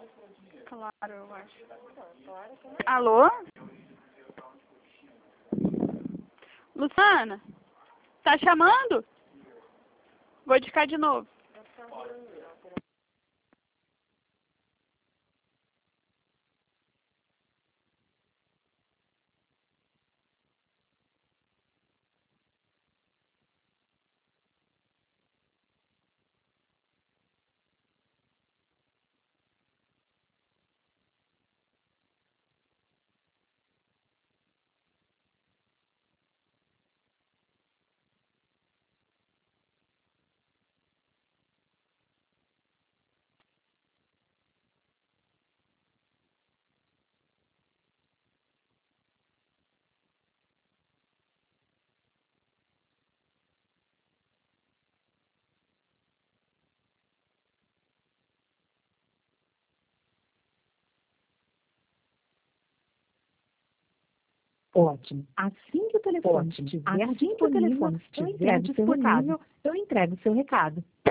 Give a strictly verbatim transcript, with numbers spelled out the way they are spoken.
Claro, eu acho. Alô? Luciana? Tá chamando? Vou discar de novo. Ótimo. Assim que o telefone estiver assim que o telefone estiver disponível, eu entrego o seu recado.